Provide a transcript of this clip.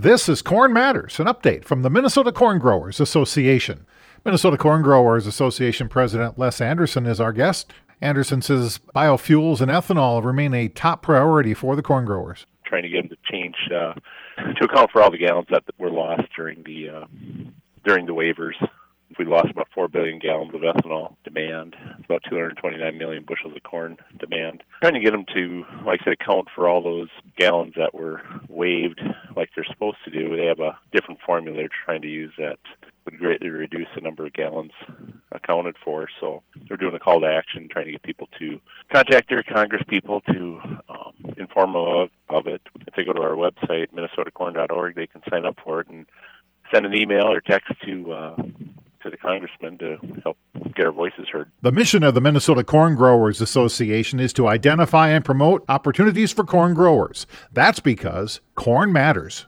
This is Corn Matters, an update from the Minnesota Corn Growers Association. Minnesota Corn Growers Association President Les Anderson is our guest. Anderson says biofuels and ethanol remain a top priority for the corn growers. Trying to get them to change to account for all the gallons that were lost during the waivers. We lost about 4 billion gallons of ethanol demand. It's about 229 million bushels of corn demand. Trying to get them to, like I said, account for all those gallons that were waived like they're supposed to do. They have a different formula they're trying to use that would greatly reduce the number of gallons accounted for. So they're doing a call to action, trying to get people to contact their Congress people to inform them of it. If they go to our website, minnesotacorn.org, they can sign up for it and send an email or text to the congressman to help get our voices heard. The mission of the Minnesota Corn Growers Association is to identify and promote opportunities for corn growers. That's because corn matters.